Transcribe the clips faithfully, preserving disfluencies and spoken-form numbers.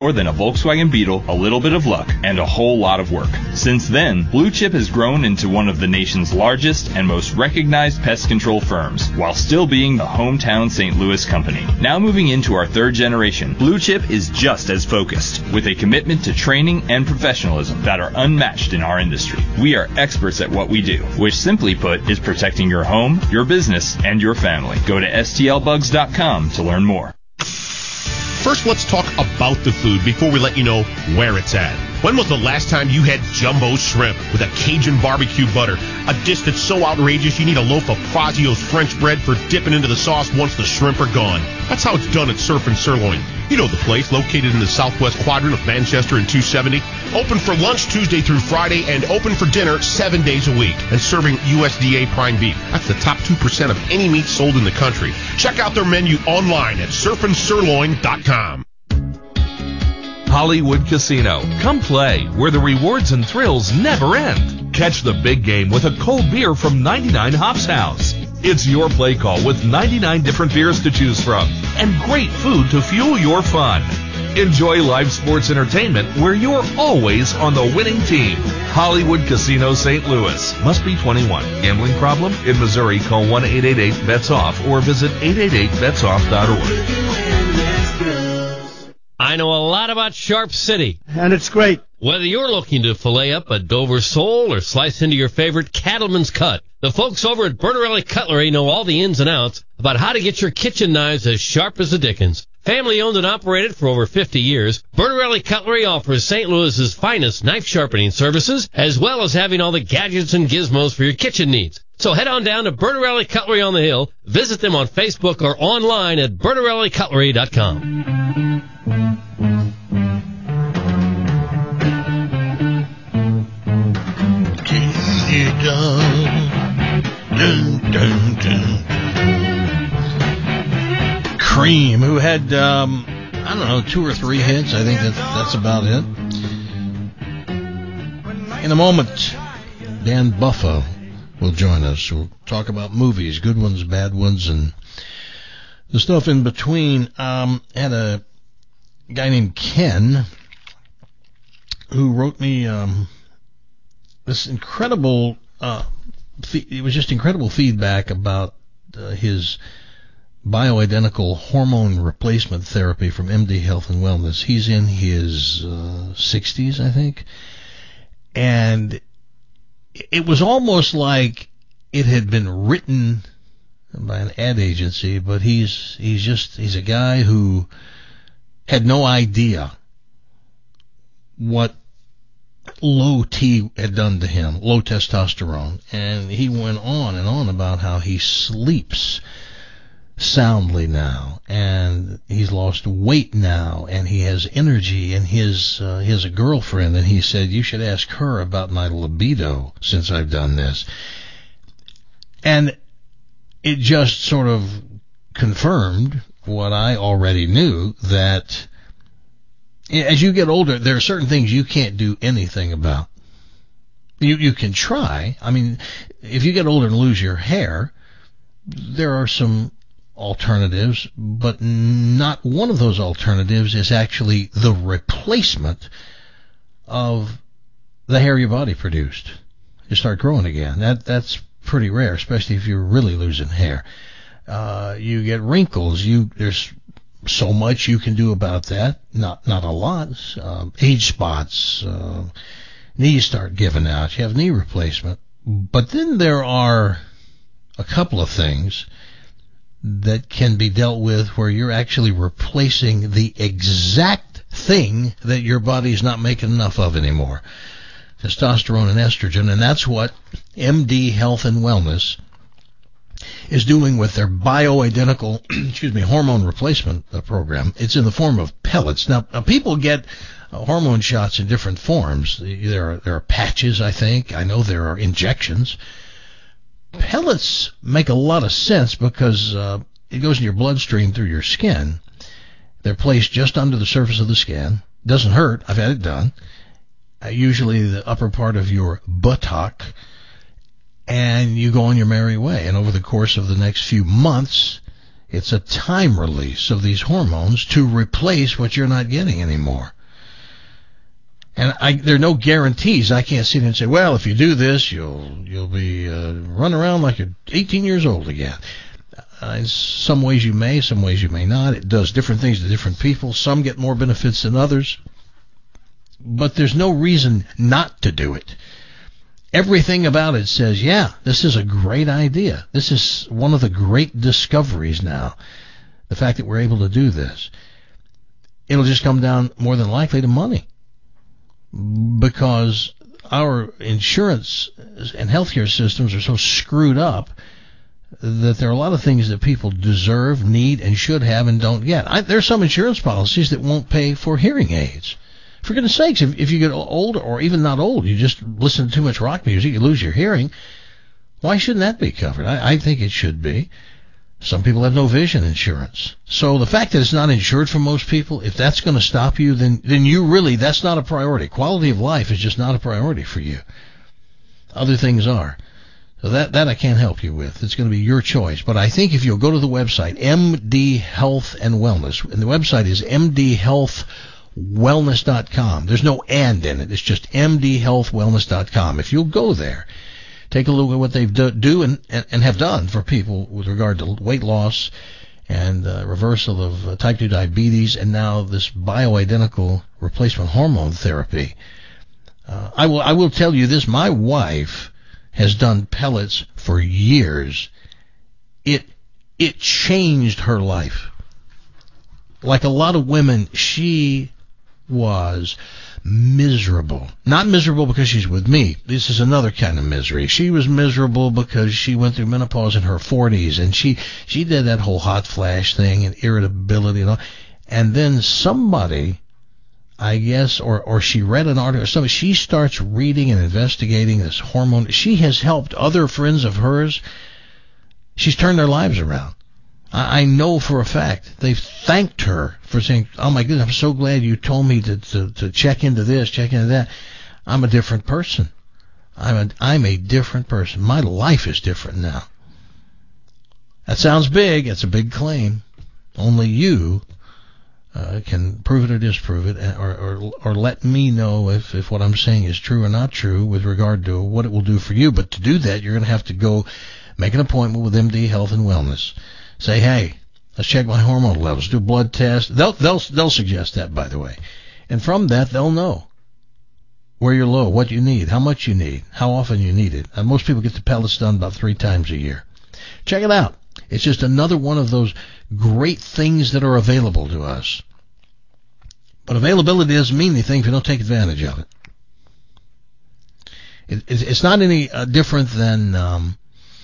more than a Volkswagen Beetle, a little bit of luck, and a whole lot of work. Since then, Blue Chip has grown into one of the nation's largest and most recognized pest control firms, while still being the hometown Saint Louis company. Now moving into our third generation, Blue Chip is just as focused, with a commitment to training and professionalism that are unmatched in our industry. We are experts at what we do, which simply put is protecting your home, your business, and your family. Go to S T L bugs dot com to learn more. First, let's talk about the food before we let you know where it's at. When was the last time you had jumbo shrimp with a Cajun barbecue butter? A dish that's so outrageous you need a loaf of Fazio's French bread for dipping into the sauce once the shrimp are gone. That's how it's done at Surf and Sirloin. You know the place, located in the southwest quadrant of Manchester and two seventy. Open for lunch Tuesday through Friday and open for dinner seven days a week. And serving U S D A prime beef. That's the top two percent of any meat sold in the country. Check out their menu online at surf and sirloin dot com. Hollywood Casino. Come play, where the rewards and thrills never end. Catch the big game with a cold beer from ninety-nine Hops House. It's your play call with ninety-nine different beers to choose from and great food to fuel your fun. Enjoy live sports entertainment where you're always on the winning team. Hollywood Casino Saint Louis. Must be twenty-one. Gambling problem? In Missouri, call one eight eight eight bets off or visit eight eight eight bets off dot org. I know a lot about Sharp City. And it's great. Whether you're looking to fillet up a Dover sole or slice into your favorite cattleman's cut, the folks over at Bertarelli Cutlery know all the ins and outs about how to get your kitchen knives as sharp as the dickens. Family owned and operated for over fifty years, Bertarelli Cutlery offers Saint Louis's finest knife sharpening services, as well as having all the gadgets and gizmos for your kitchen needs. So head on down to Bertarelli Cutlery on the Hill, visit them on Facebook or online at bertarelli cutlery dot com. Dun, dun, dun. Cream, who had, um, I don't know, two or three hits. I think that, that's about it. In a moment, Dan Buffa will join us. We'll talk about movies, good ones, bad ones, and the stuff in between. Um, had a guy named Ken who wrote me um, this incredible, uh, fe- it was just incredible feedback about uh, his bioidentical hormone replacement therapy from M D Health and Wellness. He's in his uh, sixties, I think. And it was almost like it had been written by an ad agency, but he's he's just he's a guy who had no idea what low T had done to him, low testosterone. And he went on and on about how he sleeps soundly now, and he's lost weight now, and he has energy, and his uh, he has a girlfriend, and he said, you should ask her about my libido since I've done this. And it just sort of confirmed what I already knew, that as you get older, there are certain things you can't do anything about. You you can try. I mean, if you get older and lose your hair, there are some alternatives, but not one of those alternatives is actually the replacement of the hair your body produced. You start growing again. That that's pretty rare, especially if you're really losing hair. Uh, you get wrinkles. You there's so much you can do about that. Not not a lot. Um, age spots. Uh, knees start giving out. You have knee replacement. But then there are a couple of things that can be dealt with where you're actually replacing the exact thing that your body's not making enough of anymore. Testosterone and estrogen, and that's what M D Health and Wellness is doing with their bioidentical, excuse me, hormone replacement program. It's in the form of pellets. Now, now people get uh, hormone shots in different forms. There are, there are patches, I think. I know there are injections. Pellets make a lot of sense because uh, it goes in your bloodstream through your skin. They're placed just under the surface of the skin. Doesn't hurt. I've had it done. Uh, usually the upper part of your buttock. And you go on your merry way. And over the course of the next few months, it's a time release of these hormones to replace what you're not getting anymore. And I, there are no guarantees. I can't sit here and say, well, if you do this, you'll you'll be uh, run around like you're eighteen years old again. Uh, in some ways you may, some ways you may not. It does different things to different people. Some get more benefits than others. But there's no reason not to do it. Everything about it says, yeah, this is a great idea. This is one of the great discoveries now, the fact that we're able to do this. It'll just come down more than likely to money, because our insurance and healthcare systems are so screwed up that there are a lot of things that people deserve, need, and should have and don't get. I, there are some insurance policies that won't pay for hearing aids. For goodness sakes, if, if you get old, or even not old, you just listen to too much rock music, you lose your hearing, why shouldn't that be covered? I, I think it should be. Some people have no vision insurance. So the fact that it's not insured for most people, if that's going to stop you, then, then you really, that's not a priority. Quality of life is just not a priority for you. Other things are. So that, that I can't help you with. It's going to be your choice. But I think if you'll go to the website, M D Health and Wellness, and the website is M D Health Wellness dot com. There's no and in it. It's just M D Health Wellness dot com. If you'll go there, take a look at what they do, do and, and, and have done for people with regard to weight loss and uh, reversal of uh, type two diabetes, and now this bioidentical replacement hormone therapy. Uh, I will I will tell you this. My wife has done pellets for years. It it changed her life. Like a lot of women, she was miserable. Not miserable because she's with me. This is another kind of misery. She was miserable because she went through menopause in her forties, and she, she did that whole hot flash thing and irritability and all. And then somebody, I guess, or, or she read an article or something, she starts reading and investigating this hormone. She has helped other friends of hers. She's turned their lives around. I know for a fact they've thanked her for saying, oh my goodness, I'm so glad you told me to, to, to check into this, check into that. I'm a different person. I'm a, I'm a different person. My life is different now. That sounds big. It's a big claim. Only you uh, can prove it or disprove it, or, or, or let me know if, if what I'm saying is true or not true with regard to what it will do for you. But to do that, you're going to have to go make an appointment with M D Health and Wellness. Say, hey, let's check my hormone levels, do a blood test. They'll, they'll, they'll suggest that, by the way. And from that, they'll know where you're low, what you need, how much you need, how often you need it. And most people get the pellets done about three times a year. Check it out. It's just another one of those great things that are available to us. But availability doesn't mean anything if you don't take advantage of it. it it's not any uh, different than, um,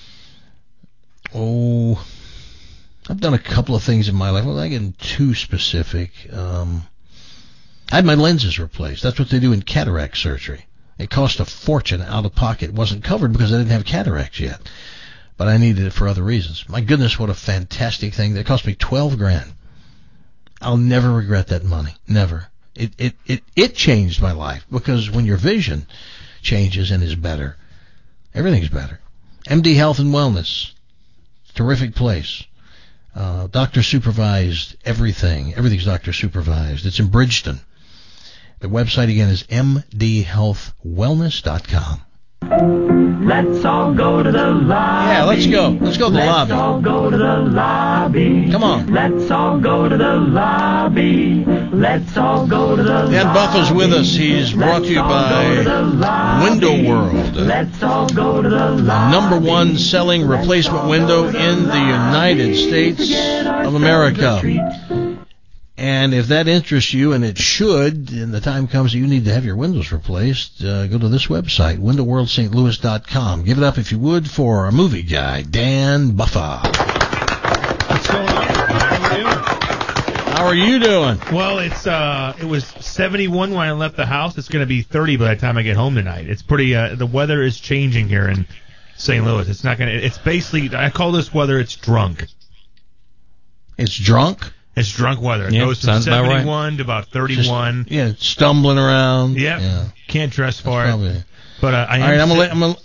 oh... I've done a couple of things in my life. Well, I get too specific. Um, I had my lenses replaced. That's what they do in cataract surgery. It cost a fortune out of pocket. It wasn't covered because I didn't have cataracts yet, but I needed it for other reasons. My goodness, what a fantastic thing. That cost me twelve grand. I'll never regret that money. Never. It, it, it, it changed my life, because when your vision changes and is better, everything's better. M D Health and Wellness. Terrific place. Uh, doctor supervised everything. Everything's doctor supervised. It's in Bridgeton. The website again is M D Health Wellness dot com. Let's all go to the lobby. Yeah, let's go. Let's go to the let's lobby. Let's all go to the lobby. Come on. Let's all go to the lobby. Let's all go to the lobby. Dan Buffa's with us. He's brought to you by Window World. Let's all go to the lobby. Number one selling replacement window in the United States of America. And if that interests you, and it should, and the time comes that you need to have your windows replaced, uh, go to this website, window world st louis dot com. Give it up, if you would, for our movie guy, Dan Buffa. What's going on? How are you doing? How are you doing? Well, it's uh, it was seventy-one when I left the house. It's going to be thirty by the time I get home tonight. It's pretty. Uh, the weather is changing here in Saint Louis. It's not going to. It's basically. I call this weather. It's drunk. It's drunk. It's drunk weather. It yeah, goes from seventy-one right. to about thirty-one. Just, yeah, stumbling around. Yep. Yeah, can't dress for That's it. Probably. But uh, I am. All right, I'm gonna let I'm gonna,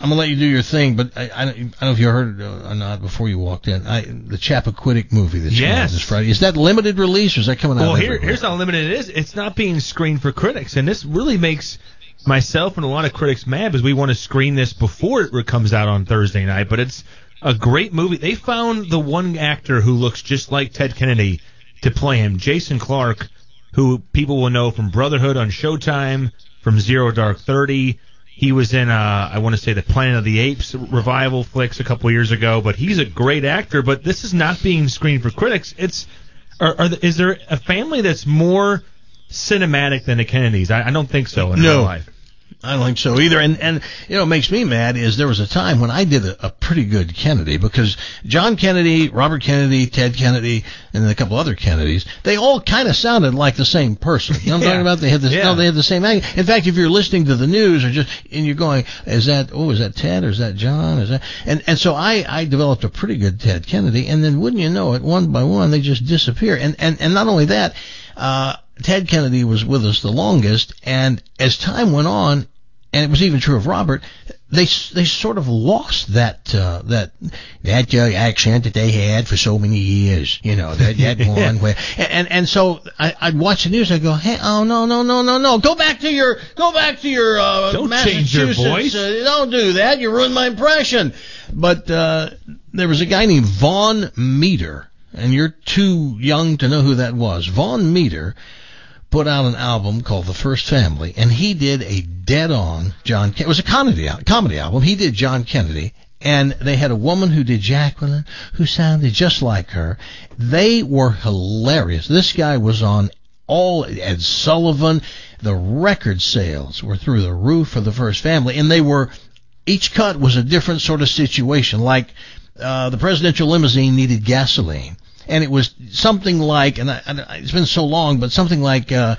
I'm gonna let you do your thing, but I, I, I don't know if you heard it or not before you walked in. I, the Chappaquiddick movie that's coming out Yes. this Friday. Is that limited release or is that coming out? Well, here, everywhere? here's how limited it is. It's not being screened for critics, and this really makes myself and a lot of critics mad because we want to screen this before it comes out on Thursday night. But it's a great movie. They found the one actor who looks just like Ted Kennedy to play him, Jason Clarke, who people will know from Brotherhood on Showtime, from Zero Dark Thirty. He was in, uh, I want to say, the Planet of the Apes revival flicks a couple years ago. But he's a great actor. But this is not being screened for critics. It's are, are the, is there a family that's more cinematic than the Kennedys? I, I don't think so in No. real life. I don't think so either. And, and you know, what makes me mad is there was a time when I did a, a pretty good Kennedy because John Kennedy, Robert Kennedy, Ted Kennedy, and then a couple other Kennedys, they all kind of sounded like the same person. You know what I'm Yeah. talking about? They had the, Yeah. no, they had the same accent. In fact, if you're listening to the news or just, and you're going, is that, oh, is that Ted or is that John? Is that, and, and so I, I developed a pretty good Ted Kennedy, and then wouldn't you know it, one by one, they just disappear. And, and, and not only that, uh, Ted Kennedy was with us the longest, and as time went on, and it was even true of Robert, they they sort of lost that uh, that that uh, accent that they had for so many years, you know, that that one where, and and so I, I'd watch the news, I go, hey, oh no no no no no, go back to your go back to your uh, Don't change your Massachusetts, voice. uh, don't do that, you ruined my impression. But uh, there was a guy named Vaughn Meter, and you're too young to know who that was. Vaughn Meter put out an album called The First Family, and he did a dead-on John Kennedy. It was a comedy, comedy album. He did John Kennedy, and they had a woman who did Jacqueline who sounded just like her. They were hilarious. This guy was on all, Ed Sullivan. The record sales were through the roof for The First Family, and they were, each cut was a different sort of situation, like uh, the presidential limousine needed gasoline. And it was something like, and I, I, it's been so long, but something like uh,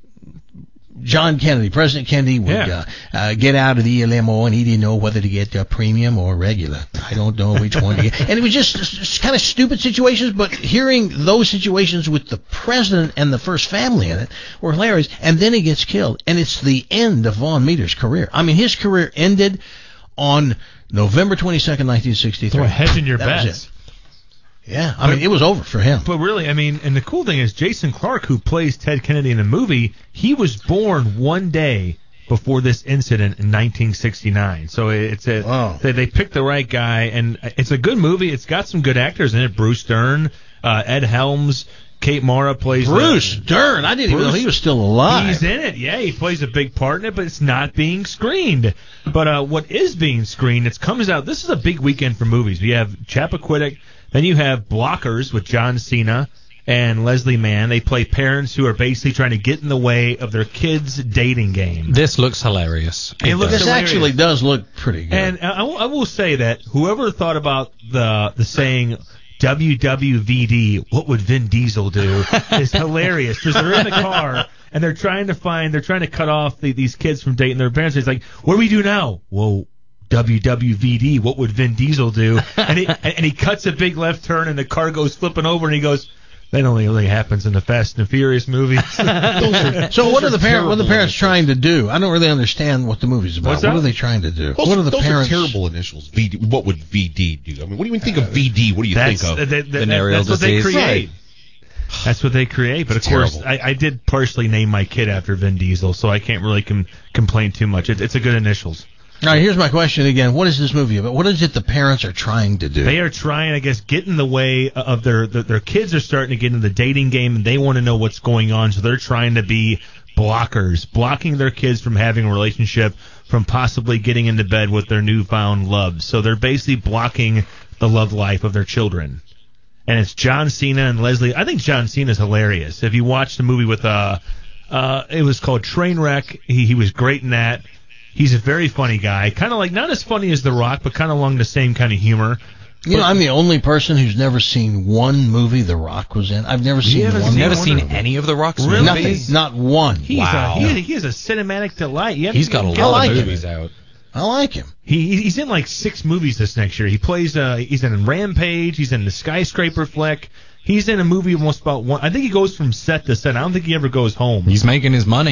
John Kennedy, President Kennedy would Yeah. uh, uh, get out of the limo, and he didn't know whether to get uh, premium or regular. I don't know which one to get. And it was just, just kind of stupid situations, but hearing those situations with the president and the First Family in it were hilarious. And then he gets killed, and it's the end of Vaughn Meter's career. I mean, his career ended on November twenty-second, nineteen sixty-three. Throw hedging your That was bets. it. Yeah, I mean, it was over for him. But really, I mean, and the cool thing is Jason Clarke, who plays Ted Kennedy in the movie, he was born one day before this incident in nineteen sixty-nine. So it's a, Wow. they, they picked the right guy, and it's a good movie. It's got some good actors in it. Bruce Dern, uh, Ed Helms, Kate Mara plays Bruce the, Dern, I didn't even know Bruce- he was still alive. He's in it, yeah. He plays a big part in it, but it's not being screened. But uh, what is being screened, it comes out. This is a big weekend for movies. We have Chappaquiddick, then you have Blockers with John Cena and Leslie Mann. They play parents who are basically trying to get in the way of their kids' dating game. This looks hilarious. It looks This hilarious. actually does look pretty good. And I will, I will say that whoever thought about the the saying W W V D, what would Vin Diesel do, is hilarious because they're in the car and they're trying to find, they're trying to cut off the, these kids from dating their parents. It's like, what do we do now? Well, W W V D, what would Vin Diesel do? And he, and he cuts a big left turn and the car goes flipping over and he goes, that only really happens in the Fast and Furious movies. so what are the parents? What are the terrible parents trying to do? I don't really understand what the movie's about. What's What that? are they trying to do? Those, what are the those parents? are terrible initials. V D. What would V D do? I mean, what do you even think of V D? What do you That's, think of? that- that- that- Venereal that's what they disease. create. That's what they create. But of It's course, terrible. I, I did partially name my kid after Vin Diesel, so I can't really com- complain too much. It, it's a good initials. All right, here's my question again. What is this movie about? What is it the parents are trying to do? They are trying, I guess, get in the way of their, their their kids are starting to get into the dating game, and they want to know what's going on, so they're trying to be blockers, blocking their kids from having a relationship, from possibly getting into bed with their newfound love. So they're basically blocking the love life of their children. And it's John Cena and Leslie. I think John Cena's hilarious. If you watch the movie with, uh, uh, it was called Trainwreck. He he was great in that. He's a very funny guy, kind of like not as funny as The Rock, but kind of along the same kind of humor. You know, I'm the only person who's never seen one movie The Rock was in. I've never seen haven't one. seen Never one seen of them. any of the Rock's Really? Nothing. movies. Not one. He's Wow. a, he, he is a cinematic delight. You have He's to got a get lot like of it. movies out. I like him. He he's in like six movies this next year. He plays uh he's in Rampage. He's in the Skyscraper flick. He's in a movie almost about one. I think he goes from set to set. I don't think he ever goes home. He's making his money.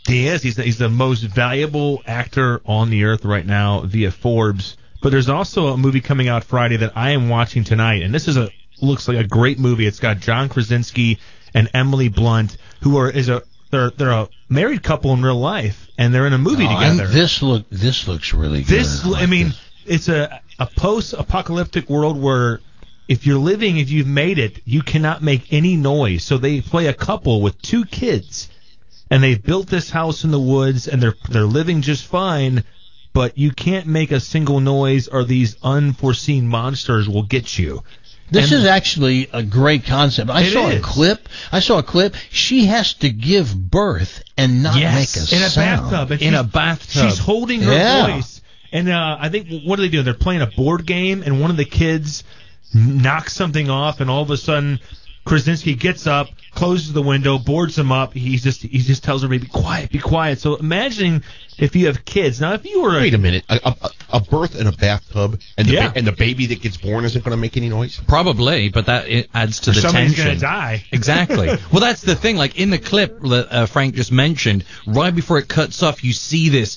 He is. He's the, he's the most valuable actor on the earth right now via Forbes. But there's also a movie coming out Friday that I am watching tonight, and this is a looks like a great movie. It's got John Krasinski and Emily Blunt, who are is a they're they're a married couple in real life, and they're in a movie Oh, together. and this look this looks really good. This, I, like I mean, this. it's a a post-apocalyptic world where if you're living, if you've made it, you cannot make any noise. So they play a couple with two kids, and they built this house in the woods, and they're they're living just fine. But you can't make a single noise, or these unforeseen monsters will get you. This And- is actually a great concept. I It saw is. a clip. I saw a clip. She has to give birth and not Yes, make a in a sound. bathtub. And In she's- a bathtub. She's holding her Yeah. voice. And uh, I think, what do they do? They're playing a board game, and one of the kids knocks something off, and all of a sudden, Krasinski gets up, closes the window, boards him up. He just he just tells her, "Be quiet, be quiet." So imagine if you have kids. Now, if you were a, Wait a minute. A, a, a birth in a bathtub, and the, Yeah. ba- and the baby that gets born isn't going to make any noise? Probably, but that it adds to the somebody's tension. gonna die. Exactly. Well, that's the thing. Like in the clip that uh, Frank just mentioned, right before it cuts off, you see this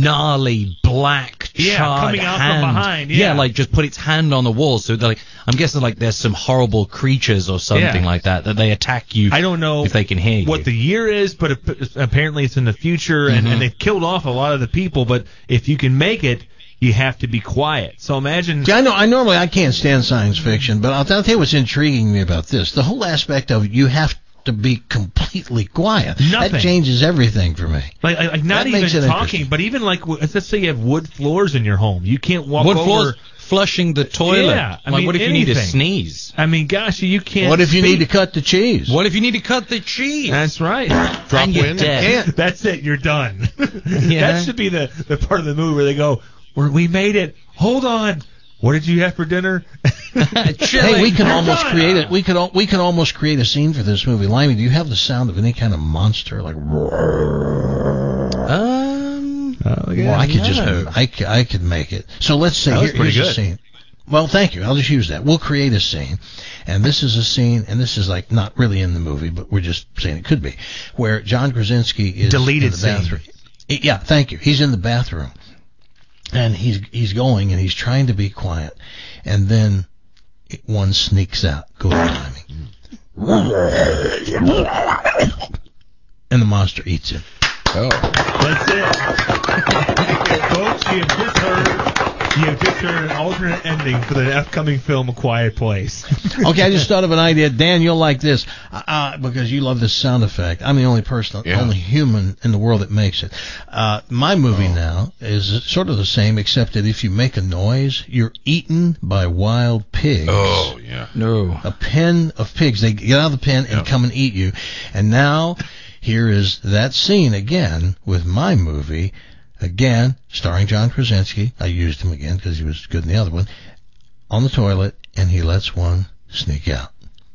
gnarly black Yeah, charred coming out from hand. behind, yeah. like just put its hand on the wall. So they're like, I'm guessing like there's some horrible creatures or something Yeah. like that that they attack you. I don't know if they can hear what you. the year is, but ap- apparently it's in the future, and, Mhm. and they've killed off a lot of the people. But if you can make it, you have to be quiet. So imagine. See, I know. I normally I can't stand science fiction, but I'll, I'll tell you what's intriguing me about this: the whole aspect of you have to be completely quiet. Nothing. That changes everything for me. Like, like not That makes even it talking, interesting. but even like, w- let's say you have wood floors in your home. You can't walk Wood over. floors, flushing the toilet. Yeah, I like, mean, what if you need to anything. sneeze? I mean, gosh, you can't. What if you speak. need to cut the cheese? What if you need to cut the cheese? That's right. Drop and you're wind? dead. That's it. You're done. Yeah. That should be the, the part of the movie where they go, "We're, we made it. Hold on. What did you have for dinner?" Hey, we can You're almost done. create it. We could al- we can almost create a scene for this movie. Limey, do you have the sound of any kind of monster like? Um, Well, I could just I, c- I could make it. So let's say That was here- pretty here's a good. scene. Well, thank you. I'll just use that. We'll create a scene, and this is a scene, and this is like not really in the movie, but we're just saying it could be, where John Krasinski is Deleted in the scene. bathroom. Yeah, thank you. He's in the bathroom, and he's he's going, and he's trying to be quiet, and then it, one sneaks out. Go timing, and the monster eats him. Oh. That's it. Folks, you have just heard. You have just heard an alternate ending for the upcoming film A Quiet Place. Okay, I just thought of an idea. Dan, you'll like this uh, uh, because you love this sound effect. I'm the only person, Yeah. only human in the world that makes it. Uh, my movie now is sort of the same, except that if you make a noise, you're eaten by wild pigs. Oh, yeah. no. A pen of pigs. They get out of the pen and Yeah. come and eat you. And now here is that scene again with my movie. Again, starring John Krasinski. I used him again because he was good in the other one. On the toilet, and he lets one sneak out.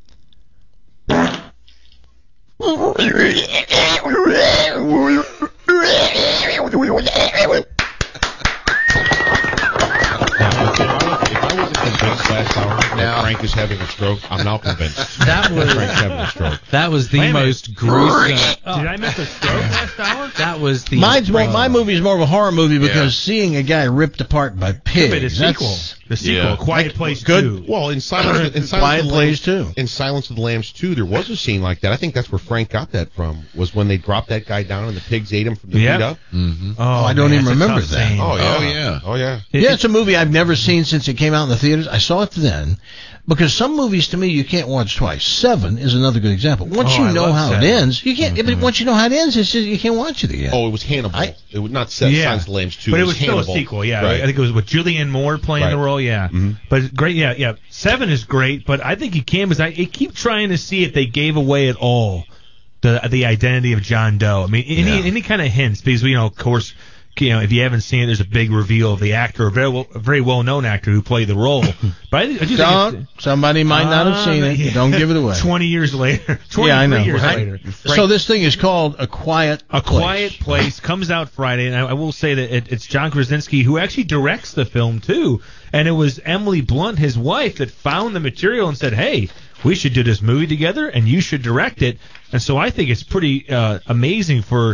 If I wasn't convinced last hour that Frank is having a stroke, I'm now convinced That was Frank's having a stroke. that was the Wait a minute. most gruesome. Did I miss a stroke last hour? That was the Mine's more, my movie is more of a horror movie because Yeah. seeing a guy ripped apart by But pigs. the sequel. that's- The sequel. Yeah. A Quiet Place Good. two. Well, in Silence, in Silence Quiet of the Place Lambs, too. in Silence of the Lambs two, there was a scene like that. I think that's where Frank got that from. Was when they dropped that guy down and the pigs ate him from the Yeah. feet up. Mm-hmm. Oh, I don't man, even that's a remember tough that. scene. Oh yeah. Oh, yeah. Oh yeah. It- Yeah, it's a movie I've never seen since it came out in the theaters. I saw it then because some movies to me you can't watch twice. Seven is another good example. Once Oh, you I know love how Seven. it ends, you can't. But once you know how it ends, it's just you can't watch it again. Oh, it was Hannibal. I- it was not set, Yeah. Silence of the Lambs two. But it it was still Hannibal. a sequel, yeah. Right. I think it was with Julianne Moore playing Right. the role, yeah. Mhm. But great, yeah, yeah. Seven is great, but I think you can because I, I keep trying to see if they gave away at all the the identity of John Doe. I mean, any Yeah. any kind of hints because you know, of course, you know, if you haven't seen it, there's a big reveal of the actor, a very well, a very well known actor who played the role. But I, I do think Don't. it's, Somebody might not have seen it. yeah. Don't give it away. Twenty years later, twenty-three Yeah, I know. years right? later. So this thing is called A Quiet A Place. Quiet Place comes out Friday, and I, I will say that it, it's John Krasinski who actually directs the film too. And it was Emily Blunt, his wife, that found the material and said, "Hey, we should do this movie together, and you should direct it." And so I think it's pretty uh, amazing for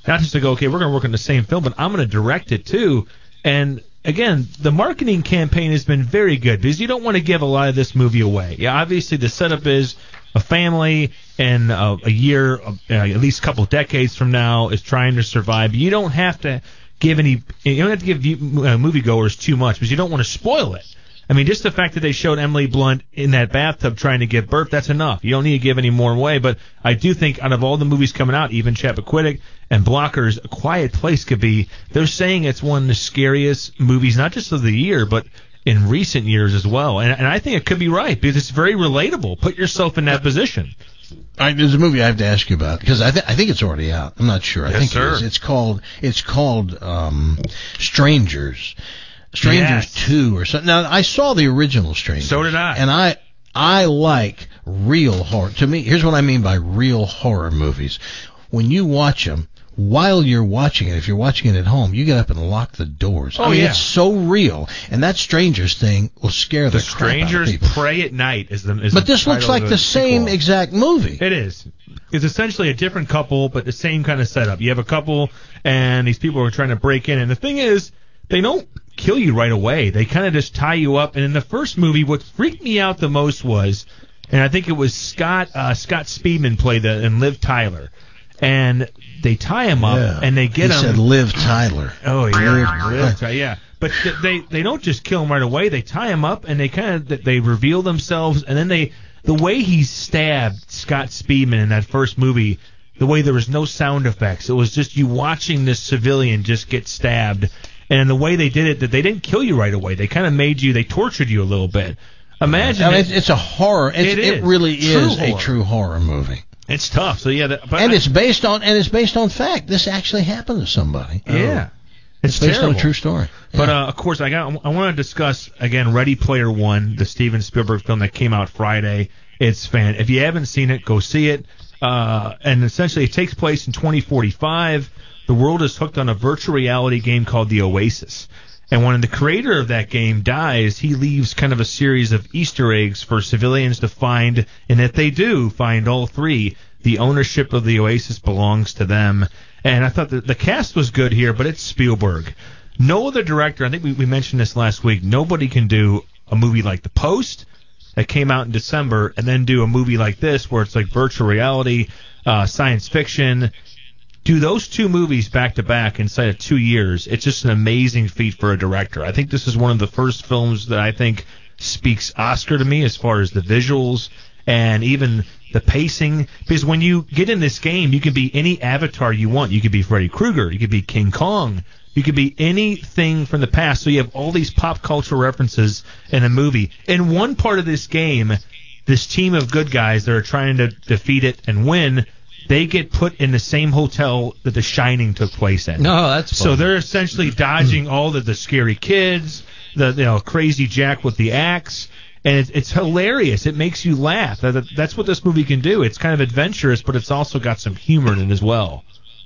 Not just to go, okay, we're going to work on the same film, but I'm going to direct it too. And again, the marketing campaign has been very good because you don't want to give a lot of this movie away. Yeah, obviously the setup is a family and uh, a year, uh, at least a couple of decades from now, is trying to survive. You don't have to give any, you don't have to give you, uh, moviegoers too much because you don't want to spoil it. I mean, just the fact that they showed Emily Blunt in that bathtub trying to give birth, that's enough. You don't need to give any more away. But I do think out of all the movies coming out, even Chappaquiddick and Blockers, A Quiet Place could be, they're saying it's one of the scariest movies, not just of the year, but in recent years as well. And, and I think it could be right because it's very relatable. Put yourself in that position. All right, there's a movie I have to ask you about because I, th- I think it's already out. I'm not sure. I Yes, think sir. it is. It's called, it's called um, Strangers. Strangers Yes. two or something. Now, I saw the original Strangers. So did I. And I I like real horror. To me, here's what I mean by real horror movies. When you watch them, while you're watching it, if you're watching it at home, you get up and lock the doors. Oh, I mean, yeah. it's so real. And that Strangers thing will scare the, The crap out of Strangers people. Pray at Night is the is But the this looks title like of the same sequel. exact movie. It is. It's essentially a different couple, but the same kind of setup. You have a couple, and these people are trying to break in. And the thing is, they don't kill you right away. They kind of just tie you up. And in the first movie, what freaked me out the most was, and I think it was Scott uh, Scott Speedman played the and Liv Tyler, and they tie him up Yeah. and they get he him. said Liv Tyler. Oh yeah, Liv- Liv Ty- yeah. But th- they they don't just kill him right away. They tie him up and they kind of they reveal themselves, and then they the way he stabbed Scott Speedman in that first movie, the way there was no sound effects, it was just you watching this civilian just get stabbed. And the way they did it, that they didn't kill you right away. They kind of made you, they tortured you a little bit. Imagine I mean, it, it's, it's a horror. It's, It it, is. really True is horror. a true horror movie. it's tough. So yeah, that, but And I- it's based on and it's based on fact. This actually happened to somebody. yeah, It's based terrible. on a true story. But Yeah. uh, of course, I got. I want to discuss again Ready Player One, the Steven Spielberg film that came out Friday. It's fan. If you haven't seen it, go see it. Uh, and essentially, it takes place in twenty forty-five. The world is hooked on a virtual reality game called The Oasis. And when the creator of that game dies, he leaves kind of a series of Easter eggs for civilians to find. And if they do find all three, the ownership of the Oasis belongs to them. And I thought that the cast was good here, but it's Spielberg. No other director, I think we, we mentioned this last week, nobody can do a movie like The Post that came out in December and then do a movie like this where it's like virtual reality, uh, science fiction. Do those two movies back to back inside of two years. It's just an amazing feat for a director. I think this is one of the first films that I think speaks Oscar to me as far as the visuals and even the pacing. Because when you get in this game, you can be any avatar you want. You could be Freddy Krueger. You could be King Kong. You could be anything from the past. So you have all these pop culture references in a movie. In one part of this game, this team of good guys that are trying to defeat it and win, they get put in the same hotel that The Shining took place in. No, that's fun. So they're essentially dodging all the, the scary kids, the you know crazy Jack with the axe, and it's, it's hilarious. It makes you laugh. That, that's what this movie can do. It's kind of adventurous, but it's also got some humor in it as well.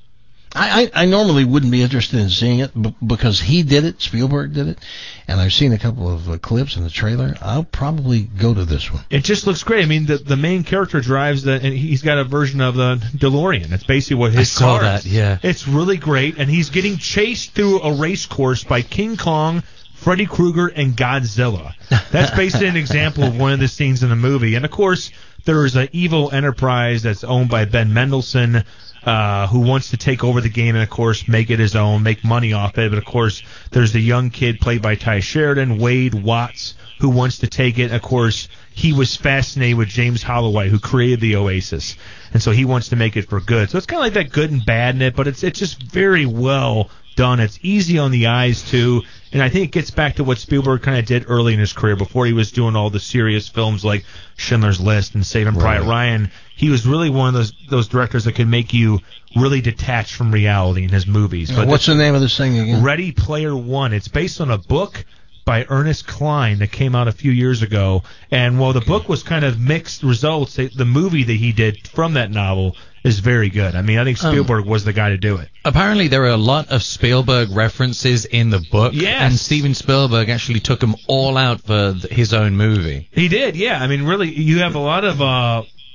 I, I, I normally wouldn't be interested in seeing it b- because he did it, Spielberg did it, and I've seen a couple of uh, clips in the trailer. I'll probably go to this one. It just looks great. I mean, the the main character drives the, and he's got a version of the DeLorean. That's basically what his I saw car is. that, yeah. It's really great, and he's getting chased through a race course by King Kong, Freddy Krueger, and Godzilla. That's basically an example of one of the scenes in the movie. And of course, there is an evil enterprise that's owned by Ben Mendelsohn, uh, who wants to take over the game and, of course, make it his own, make money off it. But, of course, there's the young kid played by Ty Sheridan, Wade Watts, who wants to take it. Of course, he was fascinated with James Holloway, who created the Oasis. And so he wants to make it for good. So it's kind of like that good and bad in it, but it's it's just very well done. It's easy on the eyes, too. And I think it gets back to what Spielberg kind of did early in his career before he was doing all the serious films like Schindler's List and Saving Private Ryan. He was really one of those those directors that could make you really detached from reality in his movies. But What's the name of this thing again? Ready Player One. It's based on a book by Ernest Cline that came out a few years ago. And while the book was kind of mixed results, the movie that he did from that novel is very good. I mean, I think Spielberg um, was the guy to do it. Apparently, there are a lot of Spielberg references in the book, yes. and Steven Spielberg actually took them all out for th- his own movie. He did, yeah. I mean, really, you have a lot of uh,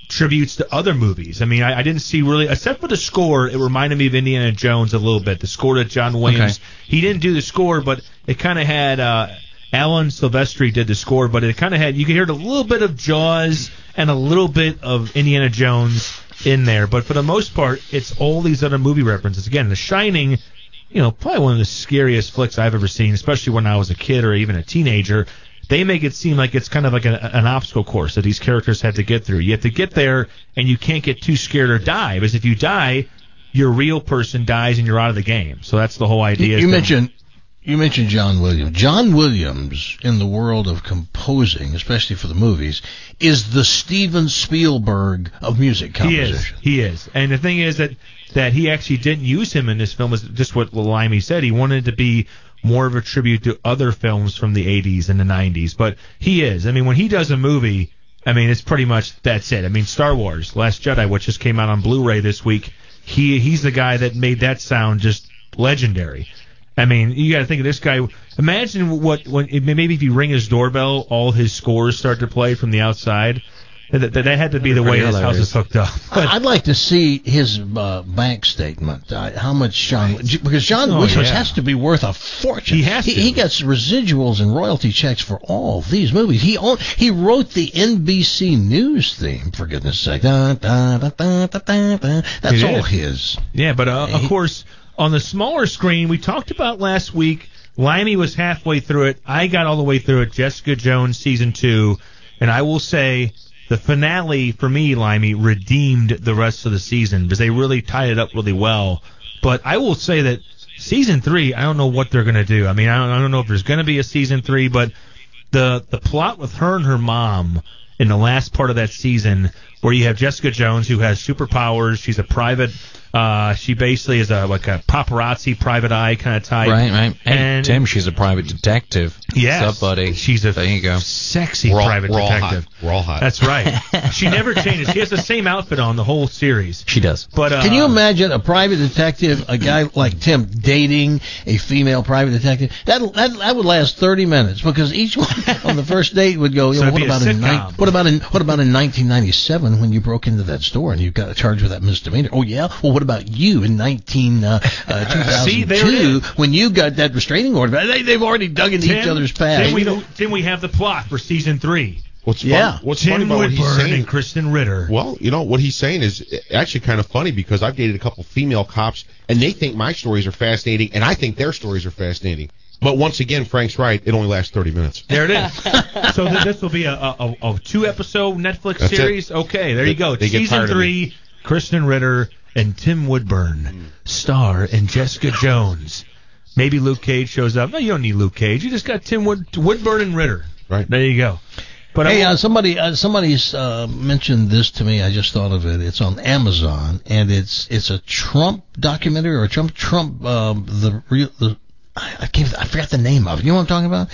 tributes to other movies. I mean, I, I didn't see really, except for the score, it reminded me of Indiana Jones a little bit. The score that John Williams, Okay. he didn't do the score, but it kind of had, uh, Alan Silvestri did the score, but it kind of had, you could hear a little bit of Jaws and a little bit of Indiana Jones in there. But for the most part, it's all these other movie references. Again, The Shining, you know, probably one of the scariest flicks I've ever seen, especially when I was a kid or even a teenager. They make it seem like it's kind of like a, an obstacle course that these characters have to get through. You have to get there, and you can't get too scared or die, because if you die, your real person dies and you're out of the game. So that's the whole idea. You mentioned you mentioned John Williams. John Williams, in the world of composing, especially for the movies, is the Steven Spielberg of music He is. composition. He is. And the thing is that, that he actually didn't use him in this film, is just what Limey said. He wanted to be more of a tribute to other films from the eighties and the nineties. But he is. I mean, when he does a movie, I mean, it's pretty much that's it. I mean, Star Wars, Last Jedi, which just came out on Blu-ray this week, he he's the guy that made that sound just legendary. I mean, you got to think of this guy. Imagine what when maybe if you ring his doorbell, all his scores start to play from the outside. That, that, that had to be the way his house is hooked up. But, I'd like to see his uh, bank statement. Uh, how much John? Because John Oh, Williams yeah. has to be worth a fortune. He has to. He, he gets residuals and royalty checks for all these movies. He own, he wrote the N B C News theme, for goodness sake. Da, da, da, da, da, da, da. That's He all did. his. yeah, but uh, He- of course, on the smaller screen, we talked about last week. Limey was halfway through it. I got all the way through it. Jessica Jones season two, and I will say the finale for me, Limey, redeemed the rest of the season because they really tied it up really well. But I will say that season three, I don't know what they're going to do. I mean, I don't, I don't know if there's going to be a season three, but the the plot with her and her mom in the last part of that season, where you have Jessica Jones who has superpowers. She's a private. Uh, she basically is a like a paparazzi private eye kind of type. Right, right. Hey, And Tim, she's a private detective. yes, What's up, buddy? She's a there you go. sexy We're all, private we're all detective. hot. We're all hot. That's right. She never changes. She has the same outfit on the whole series. She does. But uh, Can you imagine a private detective, a guy like Tim, dating a female private detective? That that, that would last thirty minutes because each one on the first date would go. You So know, it'd what be a about in sitcom. ni- what about in what about in nineteen ninety-seven when you broke into that store and you got charged with that misdemeanor? Oh yeah. Well, what about you in nineteen uh, uh, two thousand two See, there it is. when you got that restraining order? They, they've already dug into Tim, each other's past. Then we, then we have the plot for season three. What's fun, Yeah. What's funny Tim about what he's Woodburn saying? and Kristen Ritter. Well, you know what he's saying is actually kind of funny because I've dated a couple female cops and they think my stories are fascinating and I think their stories are fascinating. But once again, Frank's right. It only lasts thirty minutes. There it is. So th- this will be a, a, a, a two-episode Netflix That's it. series. Okay, there They- you go. they get Season tired of three, Kristen Ritter and Tim Woodburn star in Jessica Jones. Maybe Luke Cage shows up. No, you don't need Luke Cage. You just got Tim Wood, Woodburn and Ritter. Right. There you go. But Hey, I, uh, somebody uh, somebody's uh, mentioned this to me. I just thought of it. It's on Amazon, and it's it's a Trump documentary or a Trump Trump um, the real the I I can't I forgot the name of it. You know what I'm talking about?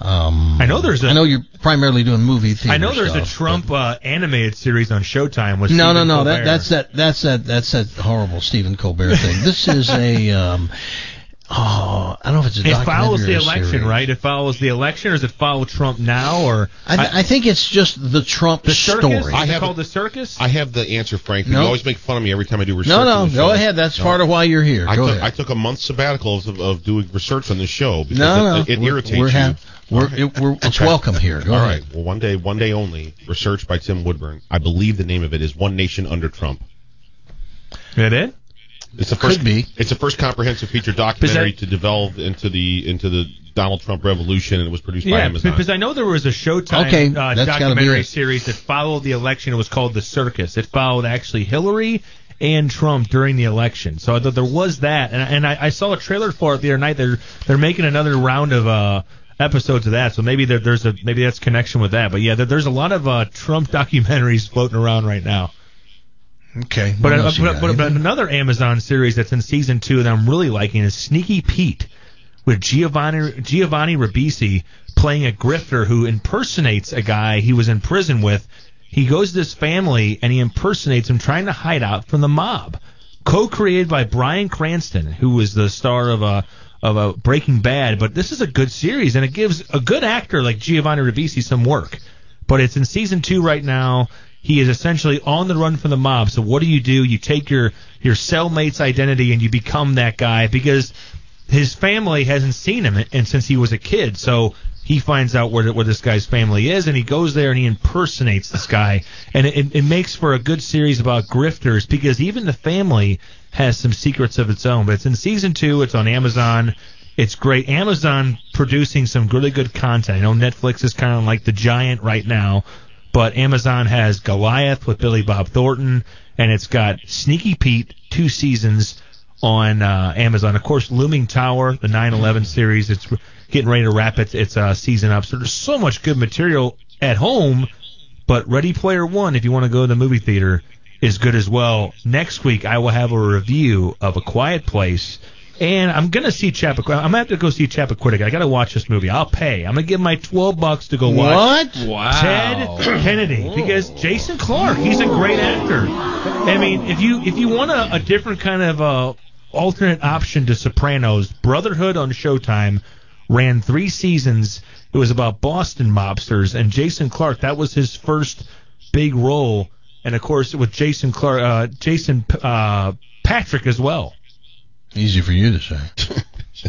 Um, I know there's a- I know you're primarily doing movie theater I know there's stuff, a Trump uh, animated series on Showtime with but- No, no, Stephen no. Colbert. That that's that that's that that's that horrible Stephen Colbert thing. This is a um, oh, I don't know if it's a It documentary follows the or a election, series. right? It follows the election, or does it follow Trump now, or I, th- I think it's just the Trump the circus? story. I Is it have called a- the circus? I have the answer, Frank. No. You always make fun of me every time I do research. no, on no, the go show. ahead. That's No. part of why you're here. I Go took, ahead. I took a month sabbatical of, of doing research on this show because No, no, it, it we're- irritates we're you. ha- we're, All right. it- we're- it's Okay. welcome here. Go All ahead. right. Well, one day, one day only. Research by Tim Woodburn. I believe the name of it is One Nation Under Trump. It is? It's the first. Could be. It's the first comprehensive feature documentary that- to delve into the into the Donald Trump revolution, and it was produced by Yeah, Amazon. because I know there was a Showtime Okay, uh, that's gotta be documentary it. series that followed the election. It was called The Circus. It followed actually Hillary and Trump during the election. So I thought there was that, and, and I, I saw a trailer for it the other night. They're they're making another round of uh, episodes of that. So maybe there, there's a maybe that's connection with that. But yeah, there, there's a lot of uh, Trump documentaries floating around right now. Okay. But, what uh, else you but, got? but, but another Amazon series that's in season two that I'm really liking is Sneaky Pete, with Giovanni Giovanni Ribisi playing a grifter who impersonates a guy he was in prison with. He goes to this family and he impersonates him, trying to hide out from the mob. Co-created by Bryan Cranston, who was the star of a of a Breaking Bad. But this is a good series, and it gives a good actor like Giovanni Ribisi some work. But it's in season two right now. he is essentially on the run from the mob. So what do you do? You take your, your cellmate's identity and you become that guy because his family hasn't seen him and since he was a kid. So he finds out where, where this guy's family is, and he goes there and he impersonates this guy. And it, it makes for a good series about grifters because even the family has some secrets of its own. But it's in season two. It's on Amazon. It's great. Amazon producing some really good content. I know Netflix is kind of like the giant right now, but Amazon has Goliath with Billy Bob Thornton, and it's got Sneaky Pete, two seasons on uh, Amazon. Of course, Looming Tower, the nine eleven series, it's getting ready to wrap its, its uh, season up. So there's so much good material at home, but Ready Player One, if you want to go to the movie theater, is good as well. Next week, I will have a review of A Quiet Place. And I'm going to see Chappaquiddick. I'm going to have to go see Chappaquiddick. I got to watch this movie. I'll pay. I'm going to give my twelve bucks to go watch what? Wow. Ted Kennedy because Jason Clarke, he's a great actor. I mean, if you if you want a, a different kind of uh, alternate option to Sopranos, Brotherhood on Showtime ran three seasons. It was about Boston mobsters, and Jason Clarke, that was his first big role. And, of course, with Jason Clarke, uh, Jason uh, Patrick as well. Easy for you to say.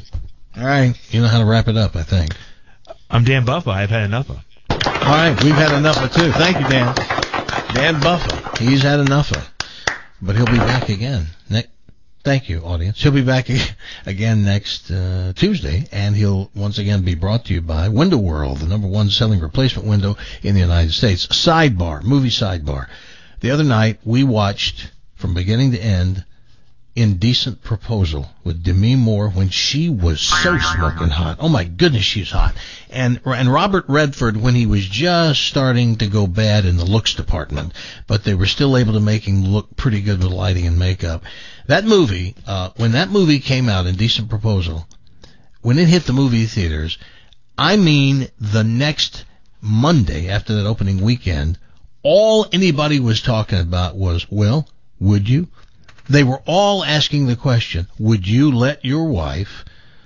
All right. You know how to wrap it up, I think. I'm Dan Buffa. I've had enough of. All right. We've had enough of, too. Thank you, Dan. Dan Buffa. He's had enough of. But he'll be back again. Ne- Thank you, audience. He'll be back again next uh, Tuesday, and he'll once again be brought to you by Window World, the number one selling replacement window in the United States. Sidebar, movie sidebar. The other night, we watched, from beginning to end, Indecent Proposal with Demi Moore when she was so smoking hot. Oh my goodness, she's hot. And and Robert Redford when he was just starting to go bad in the looks department, but they were still able to make him look pretty good with lighting and makeup. That movie, uh, when that movie came out, Indecent Proposal, when it hit the movie theaters, I mean the next Monday after that opening weekend, all anybody was talking about was, well, would you? They were all asking the question, would you let your wife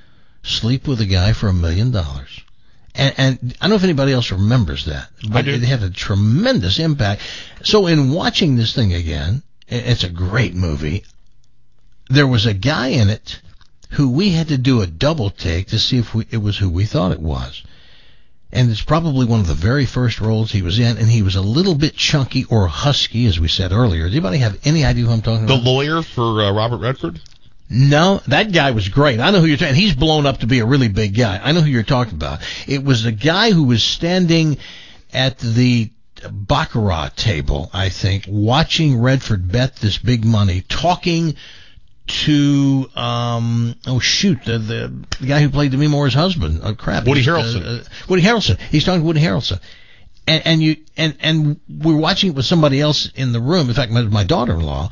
sleep with a guy for a million dollars? And, and I don't know if anybody else remembers that, but it had a tremendous impact. So in watching this thing again, it's a great movie. There was a guy in it who we had to do a double take to see if we, it was who we thought it was. And it's probably one of the very first roles he was in, and he was a little bit chunky or husky, as we said earlier. Does anybody have any idea who I'm talking The about? The lawyer for uh, Robert Redford? No, that guy was great. I know who you're talking about. He's blown up to be a really big guy. I know who you're talking about. It was the guy who was standing at the Baccarat table, I think, watching Redford bet this big money, talking to, um, oh shoot, the, the, the guy who played Demi Moore's husband. Oh crap. Woody uh, Harrelson. Uh, Woody Harrelson. He's talking to Woody Harrelson. And, and you, and, and we're watching it with somebody else in the room. In fact, my, my daughter-in-law.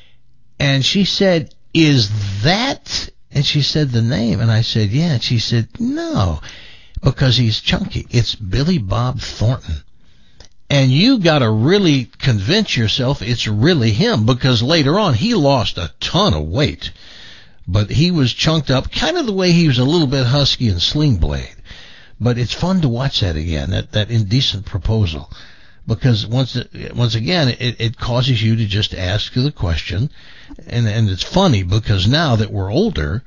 And she said, is that, and she said the name, and I said, yeah, and she said, no, because he's chunky. It's Billy Bob Thornton. And you got to really convince yourself it's really him, because later on he lost a ton of weight. But he was chunked up, kind of the way he was a little bit husky in Sling Blade. But it's fun to watch that again, that, that Indecent Proposal. Because once once again, it, it causes you to just ask the question. And, and it's funny, because now that we're older,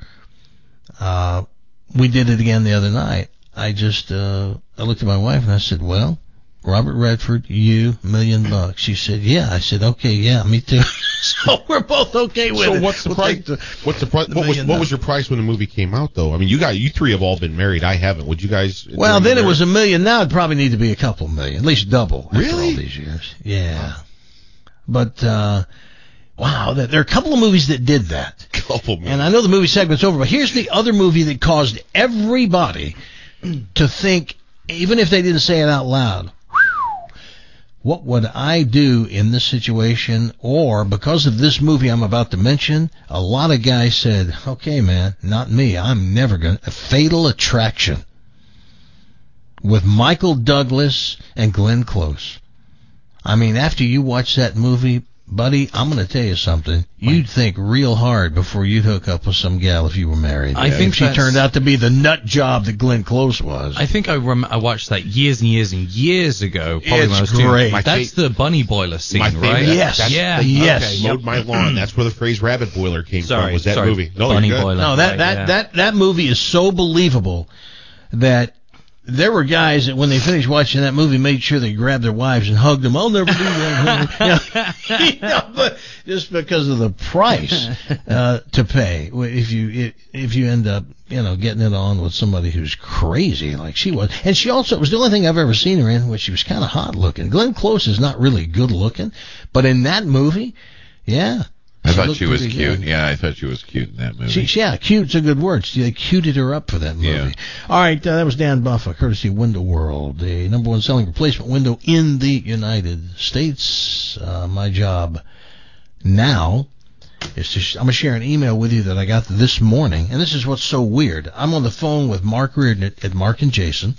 uh, we did it again the other night. I just, uh, I looked at my wife and I said, well, Robert Redford, you, million bucks. She said, yeah. I said, okay, yeah, me too. So we're both okay with so it. So what's the we'll price? The, what's the price? What was what was your price when the movie came out, though? I mean, you got you three have all been married. I haven't. Would you guys? Well, then it was a million. Now it'd probably need to be a couple million, at least double. Really? After all these years. Yeah. But uh, wow, there are a couple of movies that did that. Couple million. And I know the movie segment's over, but here's the other movie that caused everybody to think, even if they didn't say it out loud, what would I do in this situation? Or because of this movie I'm about to mention, a lot of guys said, okay, man, not me. I'm never going to. Fatal Attraction with Michael Douglas and Glenn Close. I mean, after you watch that movie, buddy, I'm going to tell you something. You'd think real hard before you'd hook up with some gal if you were married. I think if she that's- turned out to be the nut job that Glenn Close was. I think I rem- I watched that years and years and years ago. Probably It's when I was doing- great. My That's fa- the bunny boiler scene, My favorite. right? Yes. That's, Yeah. Yes. Okay, mowed my lawn. That's where the phrase rabbit boiler came Sorry, from. Was that sorry. movie? No, Bunny you're good. boiler. No, that Right, that, yeah. that that movie is so believable that there were guys that when they finished watching that movie made sure they grabbed their wives and hugged them. I'll never do that. you know, you know, but just because of the price uh, to pay if you if you end up you know getting it on with somebody who's crazy like she was. And she also it was the only thing I've ever seen her in, which she was kind of hot looking. Glenn Close is not really good looking, but in that movie, yeah. I thought looked she was pretty cute. good. Yeah, I thought she was cute in that movie. She, yeah, cute's a good word. She, they cuted her up for that movie. Yeah. All right, uh, that was Dan Buffa, courtesy of Window World, the number one selling replacement window in the United States. Uh, my job now is to sh- I'm gonna share an email with you that I got this morning, and this is what's so weird. I'm on the phone with Mark Reardon at, at Mark and Jason,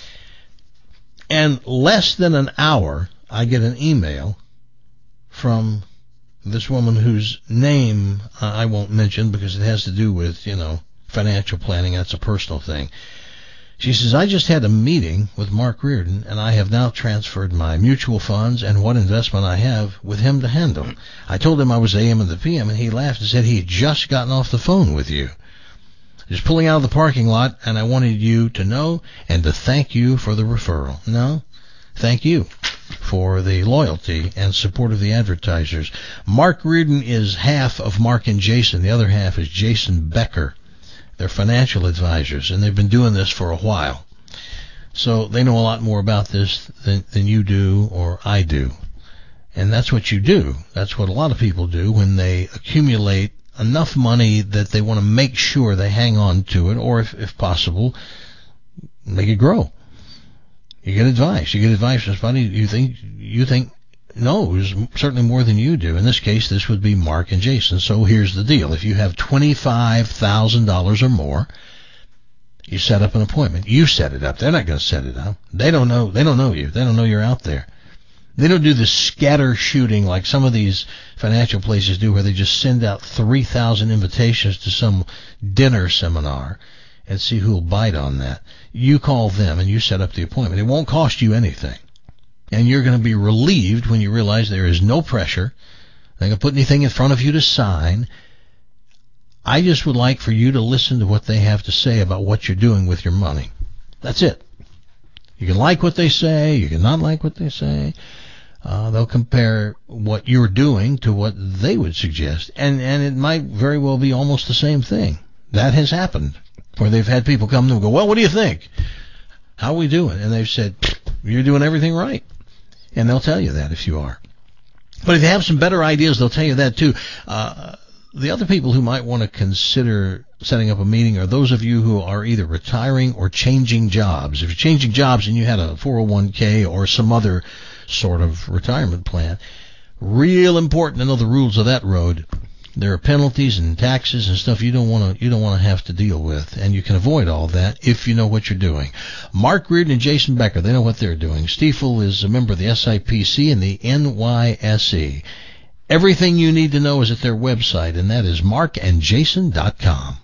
and less than an hour, I get an email from this woman whose name uh, I won't mention because it has to do with, you know, financial planning. That's a personal thing. She says, I just had a meeting with Mark Reardon, and I have now transferred my mutual funds and what investment I have with him to handle. I told him I was the A M and the P M, and he laughed and said he had just gotten off the phone with you. Just pulling out of the parking lot, and I wanted you to know and to thank you for the referral. No, thank you for the loyalty and support of the advertisers. Mark Reardon is half of Mark and Jason. The other half is Jason Becker. They're financial advisors, and they've been doing this for a while. So they know a lot more about this than, than you do or I do. And that's what you do. That's what a lot of people do when they accumulate enough money that they want to make sure they hang on to it, or if, if possible, make it grow. You get advice. You get advice from somebody you think you think knows certainly more than you do. In this case, this would be Mark and Jason. So here's the deal. If you have twenty-five thousand dollars or more, you set up an appointment. You set it up. They're not going to set it up. They don't know. They don't know you. They don't know you're out there. They don't do the scatter shooting like some of these financial places do, where they just send out three thousand invitations to some dinner seminar and see who'll bite on that. You call them and you set up the appointment. It won't cost you anything. And you're going to be relieved when you realize there is no pressure. They're going to put anything in front of you to sign. I just would like for you to listen to what they have to say about what you're doing with your money. That's it. You can like what they say. You can not like what they say. Uh, they'll compare what you're doing to what they would suggest. And, and it might very well be almost the same thing. That has happened, where they've had people come to them and go, well, what do you think? How are we doing? And they've said, you're doing everything right. And they'll tell you that if you are. But if you have some better ideas, they'll tell you that too. Uh, the other people who might want to consider setting up a meeting are those of you who are either retiring or changing jobs. If you're changing jobs and you had a four oh one k or some other sort of retirement plan, real important to know the rules of that road. There are penalties and taxes and stuff you don't want to you don't want to have to deal with, and you can avoid all that if you know what you're doing. Mark Reardon and Jason Becker, they know what they're doing. Stiefel is a member of the S I P C and the N Y S E. Everything you need to know is at their website, and that is mark and jason dot com.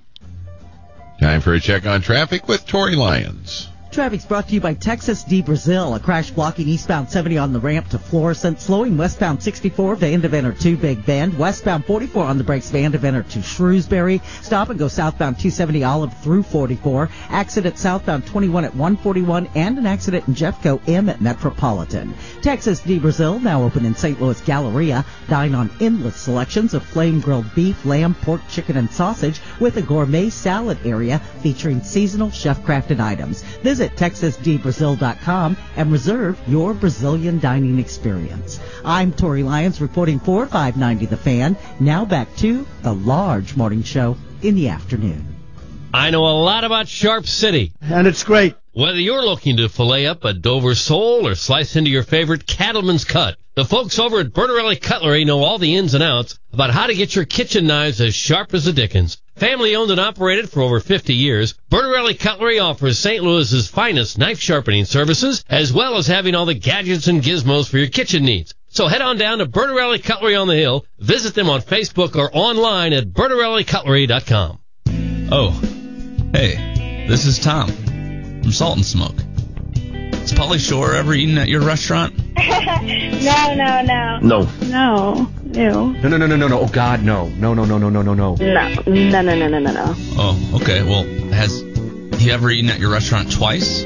Time for a check on traffic with Tori Lyons. Traffic's brought to you by Texas de Brazil. A crash blocking eastbound seventy on the ramp to Florissant, slowing westbound sixty-four Van Deventer to Big Bend, westbound forty-four on the brakes Van Deventer to Shrewsbury. Stop and go southbound two seventy Olive through forty-four. Accident southbound twenty-one at one forty-one, and an accident in Jeffco M at Metropolitan. Texas de Brazil, now open in Saint Louis Galleria. Dine on endless selections of flame-grilled beef, lamb, pork, chicken, and sausage with a gourmet salad area featuring seasonal chef-crafted items. Visit texas de brazil dot com and reserve your Brazilian dining experience. I'm Tori Lyons reporting for five ninety The Fan. Now back to the large morning show in the afternoon. I know a lot about Sharp City. And it's great. Whether you're looking to fillet up a Dover sole or slice into your favorite cattleman's cut, the folks over at Bertarelli Cutlery know all the ins and outs about how to get your kitchen knives as sharp as the dickens. Family owned and operated for over fifty years, Bertarelli Cutlery offers Saint Louis's finest knife sharpening services, as well as having all the gadgets and gizmos for your kitchen needs. So head on down to Bertarelli Cutlery on the Hill, visit them on Facebook or online at bertarelli cutlery dot com. Oh, hey, this is Tom from Salt and Smoke. Is Pauly Shore ever eaten at your restaurant? no, no, no. No. No. Ew. No, no, no, no, no, no. Oh, God, no. No, no, no, no, no, no, no. No. No, no, no, no, no, no. Oh, okay. Well, has he ever eaten at your restaurant twice?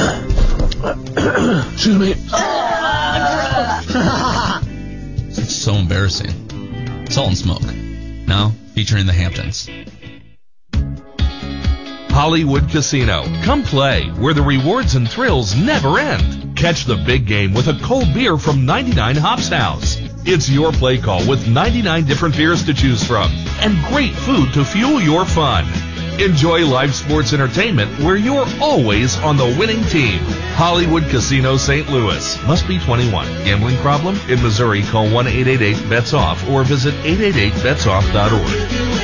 Excuse me. It's so embarrassing. Salt and Smoke. Now featuring the Hamptons. Hollywood Casino. Come play where the rewards and thrills never end. Catch the big game with a cold beer from ninety-nine Hops House. It's your play call with ninety-nine different beers to choose from and great food to fuel your fun. Enjoy live sports entertainment where you're always on the winning team. Hollywood Casino Saint Louis. Must be twenty-one. Gambling problem? In Missouri, call one eight eight eight bets off or visit eight eight eight bets off dot org.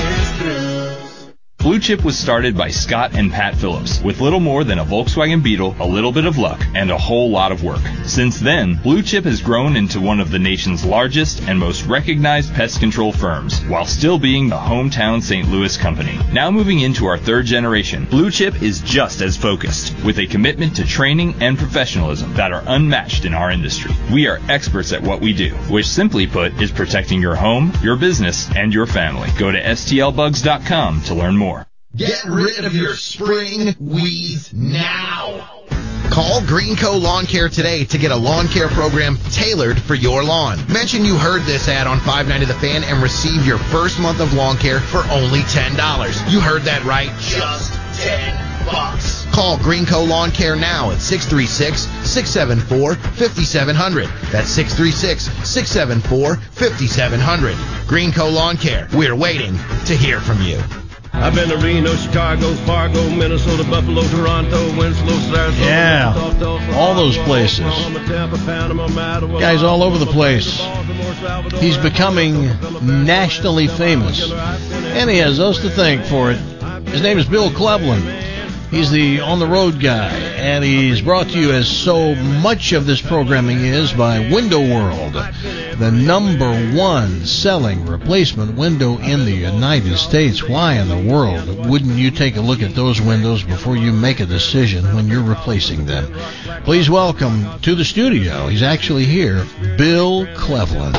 Blue Chip was started by Scott and Pat Phillips with little more than a Volkswagen Beetle, a little bit of luck, and a whole lot of work. Since then, Blue Chip has grown into one of the nation's largest and most recognized pest control firms, while still being the hometown Saint Louis company. Now moving into our third generation, Blue Chip is just as focused, with a commitment to training and professionalism that are unmatched in our industry. We are experts at what we do, which simply put is protecting your home, your business, and your family. Go to S T L bugs dot com to learn more. Get rid of your spring weeds now. Call Greenco Lawn Care today to get a lawn care program tailored for your lawn. Mention you heard this ad on five ninety The Fan and receive your first month of lawn care for only ten dollars. You heard that right. Just ten bucks. Call Greenco Lawn Care now at six three six, six seven four, five seven zero zero. That's six three six, six seven four, five seven zero zero. Greenco Lawn Care. We're waiting to hear from you. I've been to Reno, Chicago, Fargo, Minnesota, Buffalo, Toronto, Winslow, Sarasota. Yeah, all those places. Guys all over the place. He's becoming nationally famous, and he has us to thank for it. His name is Bill Cleveland. He's the on-the-road guy, and he's brought to you, as so much of this programming is, by Window World, the number one selling replacement window in the United States. Why in the world wouldn't you take a look at those windows before you make a decision when you're replacing them? Please welcome to the studio, he's actually here, Bill Cleveland.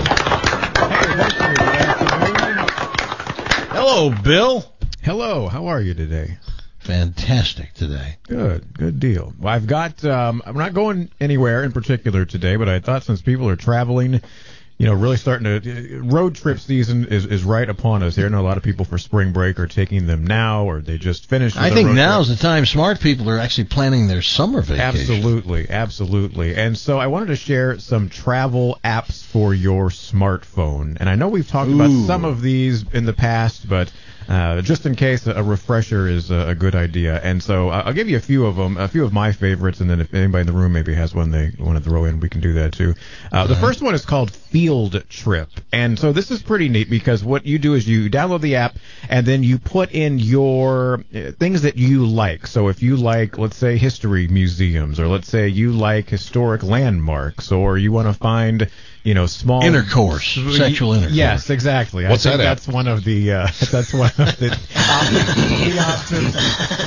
Hello, Bill. Hello, how are you today? Fantastic today. Good, good deal. Well, I've got, um, I'm not going anywhere in particular today, but I thought since people are traveling, you know, really starting to, road trip season is, is right upon us here. I know a lot of people for spring break are taking them now, or they just finished. I think now's the time smart people are actually planning their summer vacation. Absolutely, absolutely. And so I wanted to share some travel apps for your smartphone. And I know we've talked Ooh. about some of these in the past, but Uh, just in case, a refresher is a, a good idea. And so uh, I'll give you a few of them, a few of my favorites, and then if anybody in the room maybe has one they want to throw in, we can do that too. Uh, the first one is called Field Trip. And so this is pretty neat because what you do is you download the app and then you put in your uh, things that you like. So if you like, let's say, history museums, or let's say you like historic landmarks, or you want to find, you know, small intercourse, sexual intercourse. Yes, exactly. What's I think that that's app? one of the uh, that's one of the, the options.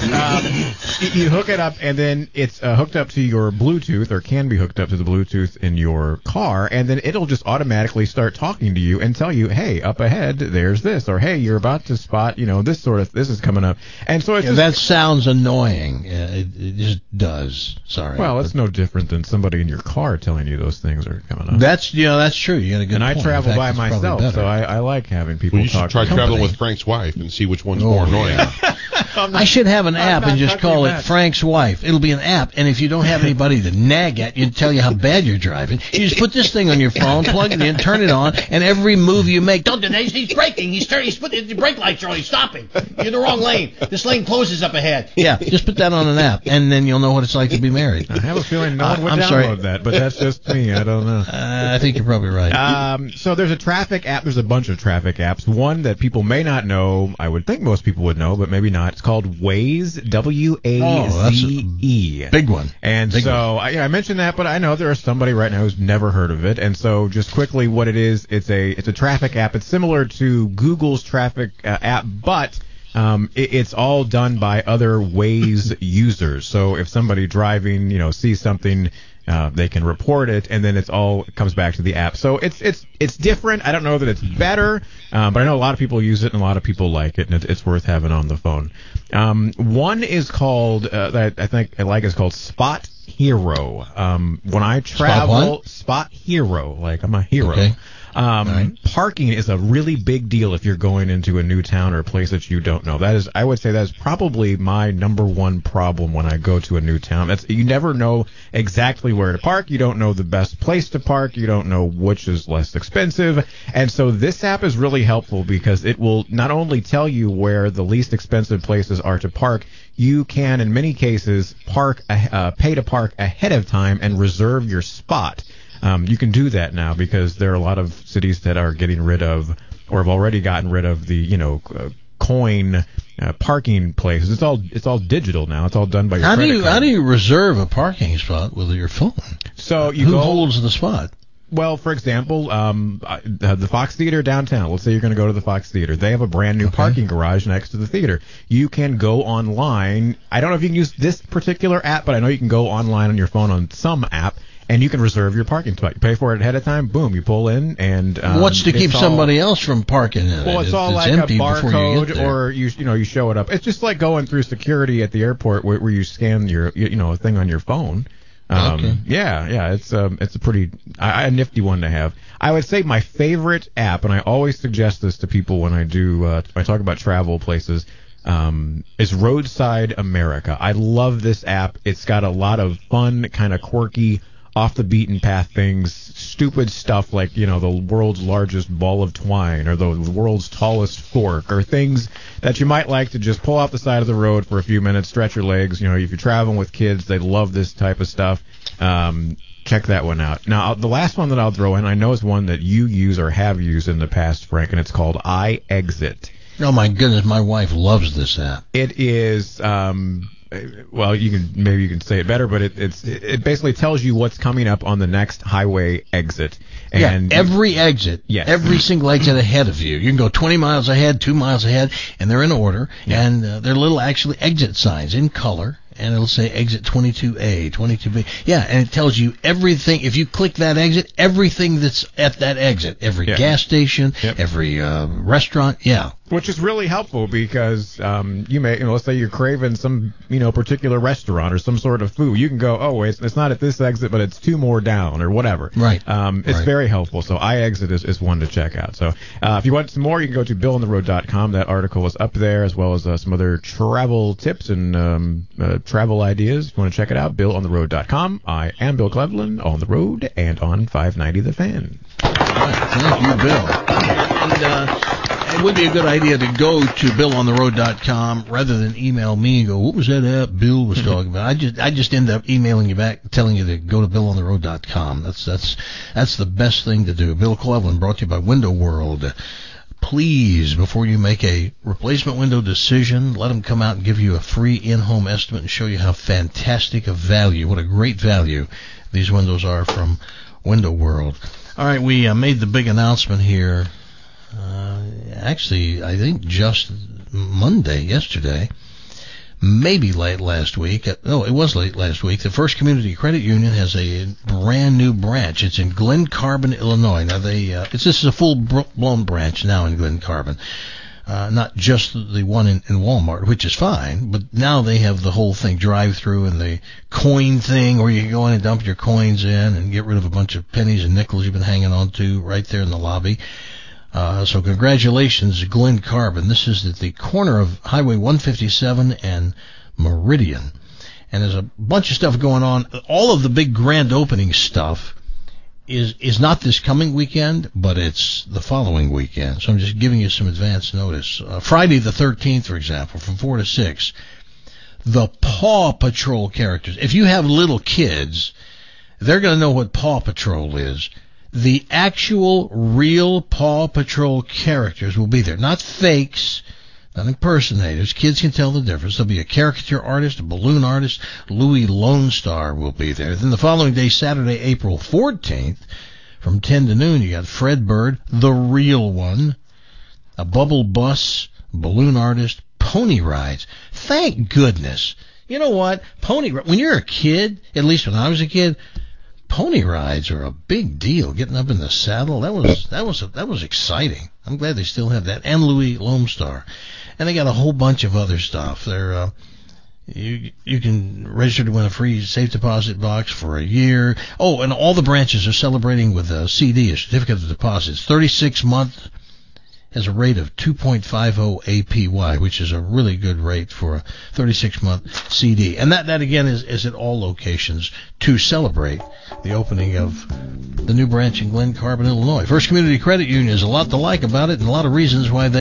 Um, you hook it up, and then it's uh, hooked up to your Bluetooth, or can be hooked up to the Bluetooth in your car, and then it'll just automatically start talking to you and tell you, hey, up ahead, there's this, or hey, you're about to spot, you know, this sort of, this is coming up. And so it's yeah, just, that sounds annoying. Yeah, it, it just does. Sorry. Well, it's no different than somebody in your car telling you those things are coming up. That's yeah. Yeah, that's true. You got a good and point. I travel fact, by myself, so I, I like having people well, you talk. should try to traveling company. with Frank's wife and see which one's oh, more annoying. Yeah. I should have an app and just call it Frank's Wife. It'll be an app, and if you don't have anybody to nag at you and tell you how bad you're driving, you just put this thing on your phone, plug it in, turn it on, and every move you make, don't do that. He's braking. He's turning. He's putting the brake lights are on. He's stopping. You're in the wrong lane. This lane closes up ahead. Yeah, just put that on an app, and then you'll know what it's like to be married. I have a feeling no one would uh, I'm download sorry. that, but that's just me. I don't know. Uh, I think you're probably right. Um, so there's a traffic app. There's a bunch of traffic apps. One that people may not know, I would think most most people would know, but maybe not. It's called Waze, W A Z E. Oh, big one. And big so one. I, yeah, I mentioned that, but I know there is somebody right now who's never heard of it. And so just quickly, what it is, it's a it's a traffic app. It's similar to Google's traffic uh, app, but Um, it, it's all done by other Waze users. So if somebody driving, you know, sees something, uh, they can report it, and then it's all it comes back to the app. So it's it's it's different. I don't know that it's better, um, but I know a lot of people use it and a lot of people like it, and it, it's worth having on the phone. Um, one is called uh, that I think I like is called Spot Hero. Um, when I travel, Spot, Spot Hero, like I'm a hero. Okay. Um, right. Parking is a really big deal if you're going into a new town or a place that you don't know. That is, I would say that is probably my number one problem when I go to a new town. That's, you never know exactly where to park. You don't know the best place to park. You don't know which is less expensive. And so this app is really helpful because it will not only tell you where the least expensive places are to park, you can, in many cases, park, uh, pay to park ahead of time and reserve your spot. Um, you can do that now because there are a lot of cities that are getting rid of or have already gotten rid of the, you know, uh, coin uh, parking places. It's all it's all digital now. It's all done by your how credit do you card. How do you reserve a parking spot with your phone? So you Who go, holds the spot? Well, for example, um, uh, the Fox Theater downtown. Let's say you're going to go to the Fox Theater. They have a brand new Okay. parking garage next to the theater. You can go online. I don't know if you can use this particular app, but I know you can go online on your phone on some app, and you can reserve your parking spot. You pay for it ahead of time. Boom, you pull in, and um, What's to keep it's all- somebody else from parking in it? Well, it's all like a empty before you get barcode, there. or you you know you show it up. It's just like going through security at the airport where, where you scan your you know a thing on your phone. Um, Okay. Yeah, yeah, it's um, it's a pretty a, a nifty one to have. I would say my favorite app, and I always suggest this to people when I do uh, when I talk about travel places, um, is Roadside America. I love this app. It's got a lot of fun, kind of quirky, off the beaten path things, stupid stuff like, you know, the world's largest ball of twine or the world's tallest fork, or things that you might like to just pull off the side of the road for a few minutes, stretch your legs. You know, if you're traveling with kids, they love this type of stuff. Um, check that one out. Now, the last one that I'll throw in, I know is one that you use or have used in the past, Frank, and it's called iExit. Oh my goodness, my wife loves this app. It is, um, well, you can maybe you can say it better, but it it's it basically tells you what's coming up on the next highway exit. And yeah, every exit, yes. every single exit ahead of you. You can go twenty miles ahead, two miles ahead, and they're in order. Yeah. And uh, they're little actually exit signs in color, and it'll say exit twenty-two A, twenty-two B. Yeah, and it tells you everything. If you click that exit, everything that's at that exit, every Yeah. gas station, Yep. every uh, restaurant, yeah. Which is really helpful because um, you may, you know, let's say you're craving some, you know, particular restaurant or some sort of food. You can go, oh, it's, it's not at this exit, but it's two more down or whatever. Right. Um, it's Right. very helpful. So iExit is, is one to check out. So uh, if you want some more, you can go to bill on the road dot com. That article is up there, as well as uh, some other travel tips and um, uh, travel ideas. If you want to check it out, bill on the road dot com. I am Bill Cleveland, on the road and on five ninety The Fan. Thank you, Bill. And uh, it would be a good idea to go to bill on the road dot com rather than email me and go, what was that app Bill was talking about? I just I just end up emailing you back, telling you to go to bill on the road dot com. That's that's that's the best thing to do. Bill Cleveland, brought to you by Window World. Please, before you make a replacement window decision, let them come out and give you a free in-home estimate and show you how fantastic a value, what a great value these windows are from Window World. All right, we uh, made the big announcement here. Uh, actually, I think just Monday, yesterday, maybe late last week. No, it was late last week. The First Community Credit Union has a brand new branch. It's in Glen Carbon, Illinois. Now, they uh, it's, this is a full-blown branch now in Glen Carbon. Uh, not just the one in, in Walmart, which is fine, but now they have the whole thing, drive-through and the coin thing, where you can go in and dump your coins in and get rid of a bunch of pennies and nickels you've been hanging on to right there in the lobby. Uh, so congratulations, Glen Carbon. This is at the corner of Highway one fifty-seven and Meridian. And there's a bunch of stuff going on. All of the big grand opening stuff is is not this coming weekend, but it's the following weekend. So I'm just giving you some advance notice. Uh, Friday the thirteenth, for example, from four to six, the Paw Patrol characters. If you have little kids, they're going to know what Paw Patrol is. The actual, real Paw Patrol characters will be there. Not fakes, not impersonators. Kids can tell the difference. There'll be a caricature artist, a balloon artist. Louis Lone Star will be there. Then the following day, Saturday, April fourteenth, from ten to noon, you got Fred Bird, the real one, a bubble bus, balloon artist, pony rides. Thank goodness. You know what? Pony when you're a kid, at least when I was a kid, pony rides are a big deal. Getting up in the saddle, that was that was that was exciting. I'm glad they still have that. And Louis Lone Star, and they got a whole bunch of other stuff. They're uh, you you can register to win a free safe deposit box for a year. Oh, and all the branches are celebrating with a C D, a certificate of deposit. It's thirty-six months. Has a rate of two point five zero A P Y, which is a really good rate for a thirty-six month C D. And that, that again, is, is at all locations to celebrate the opening of the new branch in Glen Carbon, Illinois. First Community Credit Union. There's a lot to like about it and a lot of reasons why they